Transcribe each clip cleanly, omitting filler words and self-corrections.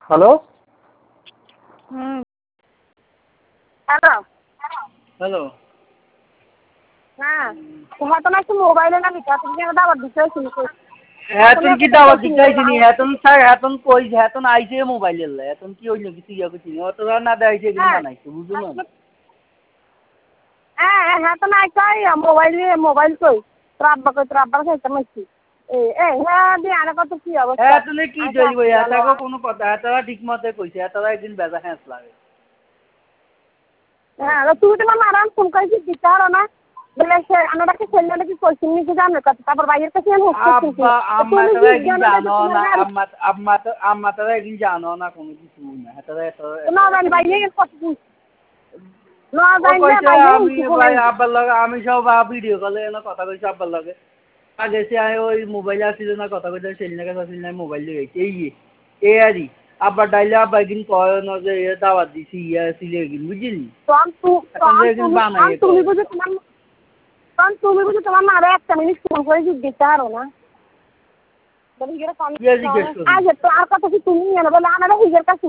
hello hello hello হ্যাঁ তোমার তো নাকি মোবাইলে না দিতে তুমি কেন দাবার দিতে শুনি এখন কি দাওয়াত দিতে আইছিনি এখন কই এখন আইছে মোবাইলের লাই এখন কি হইলো কিছু ইয়া কিছু অতরা না দেখাইছে এগুলো বানাইছে বুঝছো না হ্যাঁ তো নাই কই মোবাইল কই ট্রাব্বা খাইতে মাইছি হ্যাঁ দিয়ে আর কত কি অবস্থা হ্যাঁ তুমি কি জইব এটাকে কোনো কথা এটারা ঠিক মতে কইছে এটারা একদিন বেজা হ্যাঁস লাগে হ্যাঁ তুই তো মারান ফোন কইছি দিতে আর না বলে সে আনাটাকে ছেলে নাকি কইছিস নি কি জানো কত তারপর বাইরের কাছে আমি আব্বা আম্মা তারা একদিন জানো না আম্মা তারা একদিন জানো না কোনো কিছু না এটারা না জানি বাইরে কত না জানি আমি ভাই আব্বার লগে আমি সব ভিডিও কলে এনে কথা কইছি আব্বার লগে আগে সে ওই মোবাইল আসছিল না কথা কইতে ছেলে কাছে আসছিল না মোবাইল দিয়ে গেছে এই আরই আব্বার ডাইলে আব্বা একদিন কয় না যে দাওয়াত দিছি ইয়া ছিল একদিন বুঝলি তুমি বুঝি তোমার মারে একটা মিনিট ফোন করে জিজ্ঞেস করো না আজ তো আর কথা কি তুমি এনে বলে আমার হিগের কাছে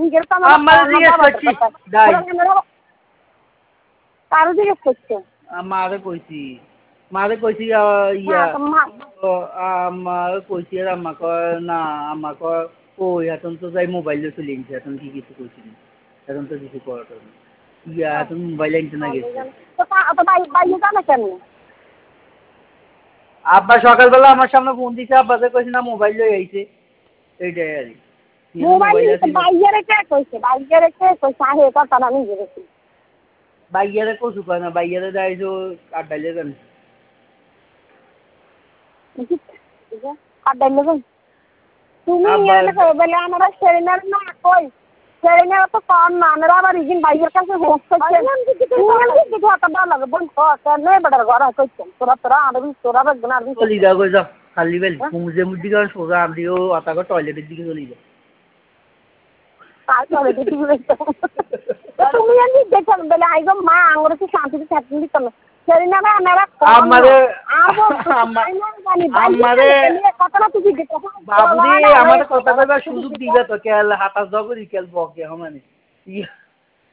কারো জিজ্ঞেস করছো মারে কইছি ইয়া আমার কইছি আর আম্মা কয় না আম্মা কয় ওই এখন তো যাই মোবাইলে চলে গেছে এখন কি কিছু কইছি না এখন তো কিছু করার ইয়া এখন মোবাইল আনতে না গেছে আব্বা সকালবেলা আমার সামনে ফোন দিছে আব্বাকে কইছি না মোবাইল লই আইছে এইটাই আর বাইয়ারে কসু কয় না বাইয়ারে যাইছো আড্ডাইলে যান তুমি বলে আমরা সেরেনার না কই সেরেনার তো কম না আমরা আবার ইজিন বাইরের কাছে হোস্ট করছে কিছু একটা ভালো লাগে বল নে বড় ঘর কইছেন তোরা তোরা বাগনা আর চলি যা কই যা খালি বেল মুজে মুদি গান সোজা আমদিও আতাকে টয়লেটের দিকে চলি যা টয়লেটের দিকে তুমি জানি দেখো বলে আইগো মা আঙ্গুরে কি শান্তিতে থাকতে দিত না সেরেনা না আমরা আমারে কথা তুই বাবুরে আমারে কথা কইবার সুযোগ দিবে তো কেল হাতা জগরি কেল বকে মানে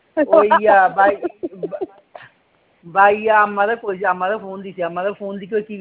ওইয়া ভাইয়া আমারে কইছে আমারে ফোন দিছে আমারে ফোন দিকে কি